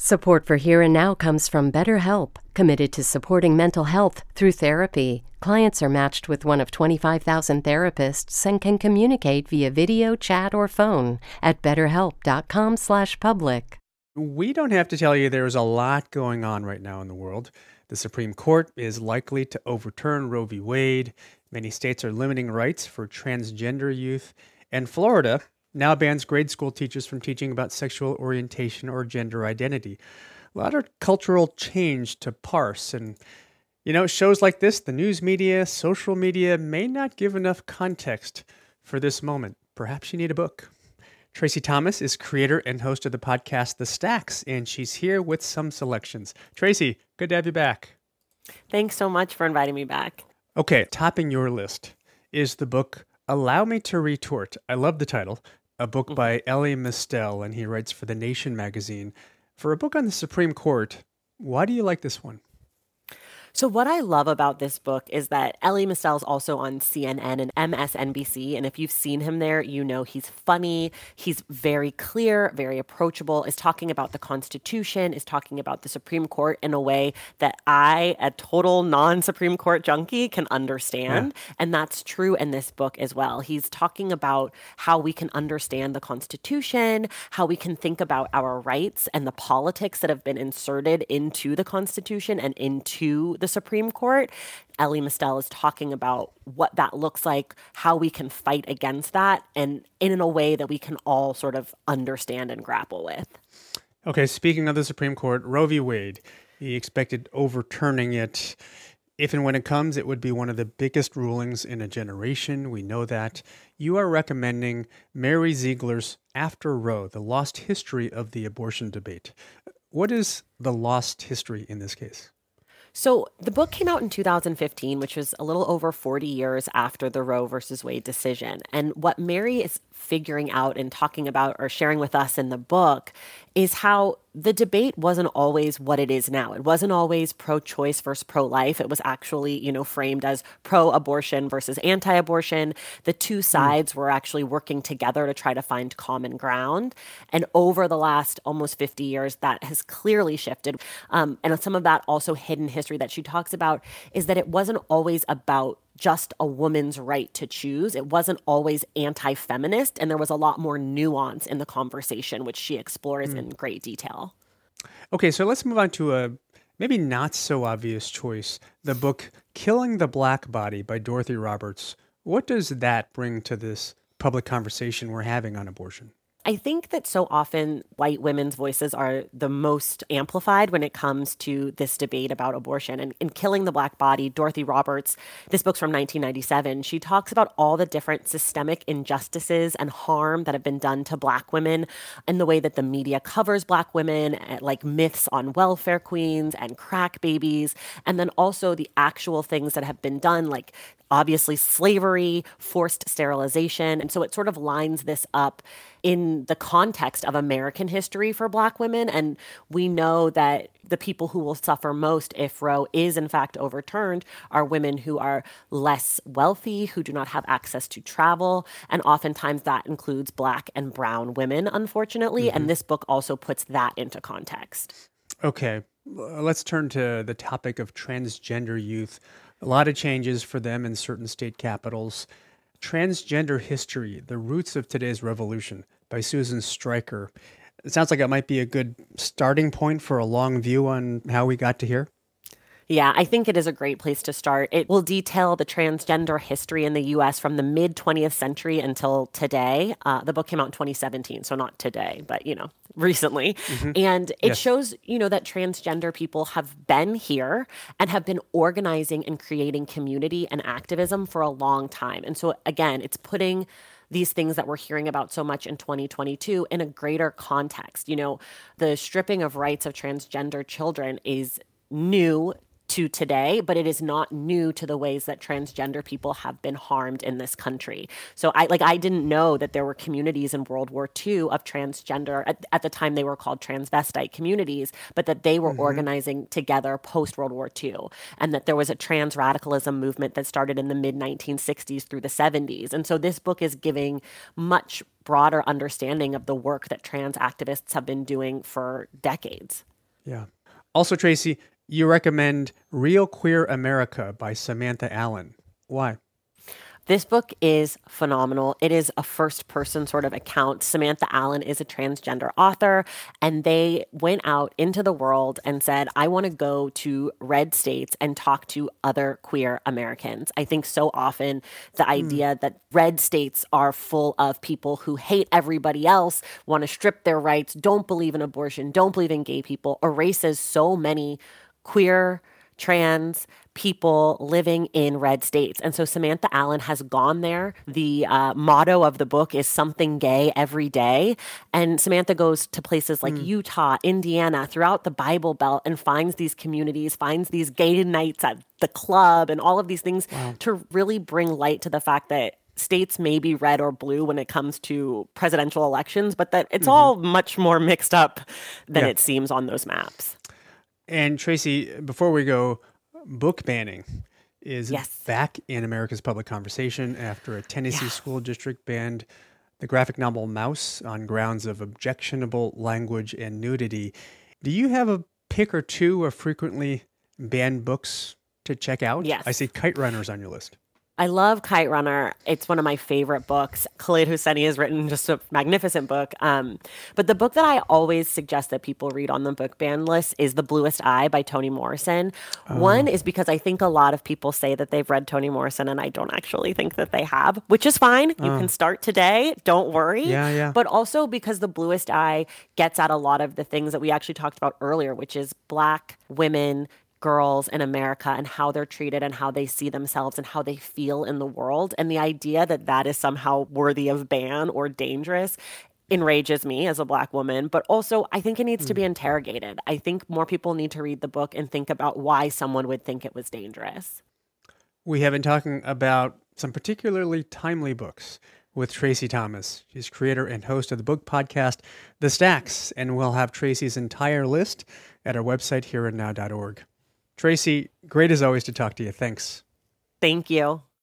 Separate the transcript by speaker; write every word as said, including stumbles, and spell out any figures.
Speaker 1: Support for Here and Now comes from BetterHelp, committed to supporting mental health through therapy. Clients are matched with one of twenty-five thousand therapists and can communicate via video, chat, or phone at betterhelp.com slash public.
Speaker 2: We don't have to tell you there's a lot going on right now in the world. The Supreme Court is likely to overturn Roe v. Wade. Many states are limiting rights for transgender youth. And Florida now bans grade school teachers from teaching about sexual orientation or gender identity. A lot of cultural change to parse. And, you know, shows like this, the news media, social media, may not give enough context for this moment. Perhaps you need a book. Tracy Thomas is creator and host of the podcast The Stacks, and she's here with some selections. Tracy, good to have you back.
Speaker 3: Thanks so much for inviting me back.
Speaker 2: Okay, topping your list is the book Allow Me to Retort. I love the title. A book by Elie Mystal, and he writes for The Nation magazine. For a book on the Supreme Court, why do you like this one?
Speaker 3: So what I love about this book is that Elie Mystal is also on C N N and M S N B C. And if you've seen him there, you know he's funny. He's very clear, very approachable, is talking about the Constitution, is talking about the Supreme Court in a way that I, a total non-Supreme Court junkie, can understand. Yeah. And that's true in this book as well. He's talking about how we can understand the Constitution, how we can think about our rights and the politics that have been inserted into the Constitution and into the the Supreme Court. Elie Mystal is talking about what that looks like, how we can fight against that, and in a way that we can all sort of understand and grapple with.
Speaker 2: Okay, speaking of the Supreme Court, Roe v. Wade, he expected overturning it. If and when it comes, it would be one of the biggest rulings in a generation. We know that. You are recommending Mary Ziegler's After Roe, the lost history of the abortion debate. What is the lost history in this case?
Speaker 3: So the book came out in two thousand fifteen, which was a little over forty years after the Roe versus Wade decision. And what Mary is figuring out and talking about or sharing with us in the book is how the debate wasn't always what it is now. It wasn't always pro-choice versus pro-life. It was actually, you know, framed as pro-abortion versus anti-abortion. The two sides mm. were actually working together to try to find common ground. And over the last almost fifty years, that has clearly shifted. Um, and some of that also hidden history that she talks about is that it wasn't always about just a woman's right to choose. It wasn't always anti-feminist, and there was a lot more nuance in the conversation, which she explores mm. in great detail.
Speaker 2: Okay, so let's move on to a maybe not so obvious choice, the book Killing the Black Body by Dorothy Roberts. What does that bring to this public conversation we're having on abortion?
Speaker 3: I think that so often white women's voices are the most amplified when it comes to this debate about abortion. And in Killing the Black Body, Dorothy Roberts, this book's from nineteen ninety-seven, she talks about all the different systemic injustices and harm that have been done to Black women and the way that the media covers Black women, like myths on welfare queens and crack babies, and then also the actual things that have been done, like obviously slavery, forced sterilization. And so it sort of lines this up in the context of American history for Black women. And we know that the people who will suffer most if Roe is in fact overturned are women who are less wealthy, who do not have access to travel. And oftentimes that includes Black and brown women, unfortunately. Mm-hmm. And this book also puts that into context.
Speaker 2: Okay, let's turn to the topic of transgender youth. A lot of changes for them in certain state capitals. Transgender History, The Roots of Today's Revolution by Susan Stryker. It sounds like it might be a good starting point for a long view on how we got to here.
Speaker 3: Yeah, I think it is a great place to start. It will detail the transgender history in the U S from the mid-twentieth century until today. Uh, the book came out in twenty seventeen, so not today, but, you know, recently. Mm-hmm. And it yes. shows, you know, that transgender people have been here and have been organizing and creating community and activism for a long time. And so, again, it's putting these things that we're hearing about so much in twenty twenty-two in a greater context. You know, the stripping of rights of transgender children is new to today, but it is not new to the ways that transgender people have been harmed in this country. So I like I didn't know that there were communities in World War Two of transgender, at, at the time they were called transvestite communities, but that they were mm-hmm. organizing together post-World War Two, and that there was a trans radicalism movement that started in the mid nineteen sixties through the seventies. And so this book is giving much broader understanding of the work that trans activists have been doing for decades.
Speaker 2: Yeah. Also, Tracy, you recommend Real Queer America by Samantha Allen. Why?
Speaker 3: This book is phenomenal. It is a first person sort of account. Samantha Allen is a transgender author, and they went out into the world and said, I want to go to red states and talk to other queer Americans. I think so often the idea that red states are full of people who hate everybody else, want to strip their rights, don't believe in abortion, don't believe in gay people, erases so many queer, trans people living in red states. And so Samantha Allen has gone there. The uh, motto of the book is something gay every day. And Samantha goes to places like mm. Utah, Indiana, throughout the Bible Belt, and finds these communities, finds these gay nights at the club and all of these things wow. to really bring light to the fact that states may be red or blue when it comes to presidential elections, but that it's mm-hmm. all much more mixed up than yeah. it seems on those maps.
Speaker 2: And Tracy, before we go, book banning is
Speaker 3: yes.
Speaker 2: back in America's public conversation after a Tennessee
Speaker 3: yeah.
Speaker 2: school district banned the graphic novel Mouse on grounds of objectionable language and nudity. Do you have a pick or two of frequently banned books to check out?
Speaker 3: Yes.
Speaker 2: I see Kite Runner's on your list.
Speaker 3: I love Kite Runner. It's one of my favorite books. Khaled Hosseini has written just a magnificent book. Um, but the book that I always suggest that people read on the book ban list is The Bluest Eye by Toni Morrison. Oh. One is because I think a lot of people say that they've read Toni Morrison, and I don't actually think that they have, which is fine. You oh. can start today. Don't worry.
Speaker 2: Yeah, yeah.
Speaker 3: But also because The Bluest Eye gets at a lot of the things that we actually talked about earlier, which is Black women, girls in America, and how they're treated and how they see themselves and how they feel in the world. And the idea that that is somehow worthy of ban or dangerous enrages me as a Black woman. But also, I think it needs mm. to be interrogated. I think more people need to read the book and think about why someone would think it was dangerous.
Speaker 2: We have been talking about some particularly timely books with Tracy Thomas. She's creator and host of the book podcast, The Stacks, and we'll have Tracy's entire list at our website, here and now dot org. Tracy, great as always to talk to you. Thanks.
Speaker 3: Thank you.